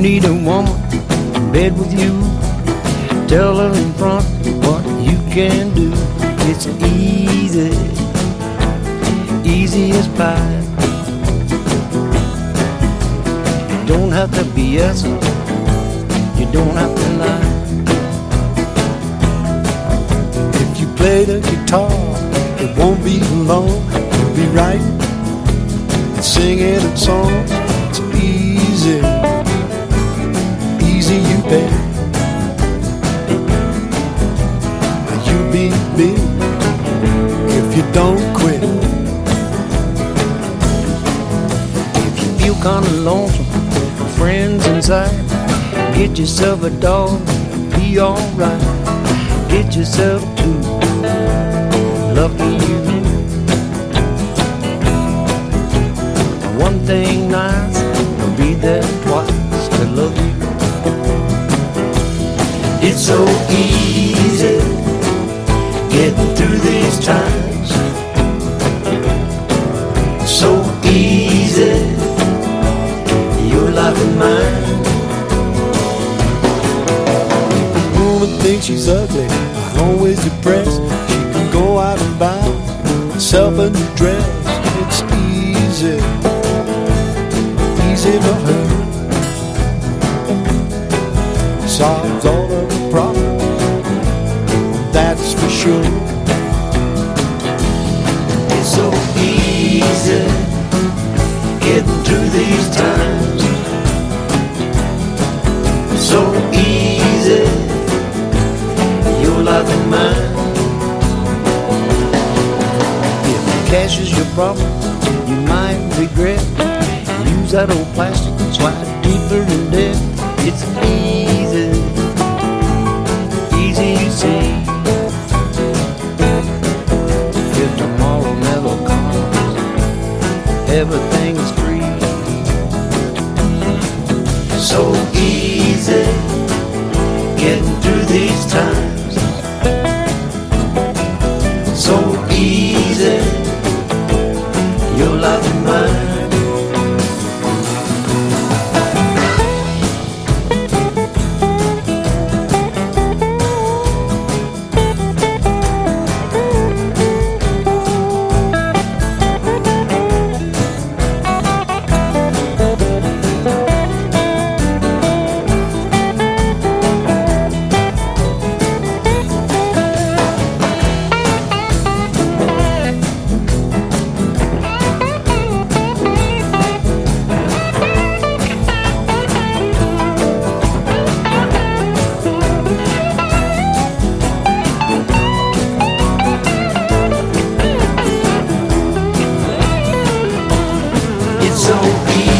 need a woman in bed with you, tell her in front what you can do. It's easy, easy as pie. You don't have to BS her, you don't have to lie. If you play the guitar, it won't be long. You'll be writing and singing and songs. It's easy, easy you bet. You'll be big if you don't quit. If you feel kinda lonesome, friends inside, get yourself a dog, be alright. Get yourself two, lucky you. One thing nice, I'll be there twice to love you. It's so easy getting through these times, so easy, your life and mine. The woman thinks she's ugly, always depressed. She can go out and buy herself a new dress. It's easy, easy for her. Solves all of the problems, that's for sure. It's so easy getting through these times, so easy, your life and mine. If cash is your problem, you might regret. Use that old plastic and slide deeper in debt. It's easy, easy you see. If tomorrow never comes, everything is free. So easy getting through these times, so easy, your life and mine. So easy.